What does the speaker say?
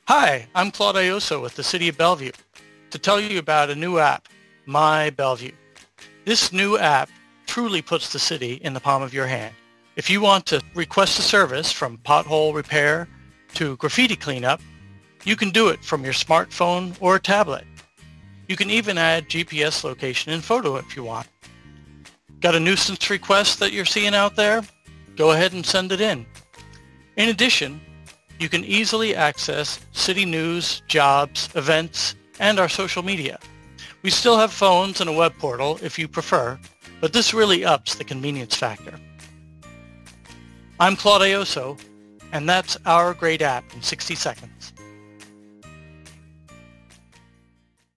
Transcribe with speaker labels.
Speaker 1: Hi, I'm Claude Ioso with the City of Bellevue to tell you about a new app, My Bellevue. This new app truly puts the city in the palm of your hand. If you want to request a service from pothole repair to graffiti cleanup, you can do it from your smartphone or tablet. You can even add GPS location and photo if you want. Got a nuisance request that you're seeing out there? Go ahead and send it in. In addition, you can easily access city news, jobs, events, and our social media. We still have phones and a web portal if you prefer, but this really ups the convenience factor. I'm Claude Ioso, and that's our great app in 60 seconds.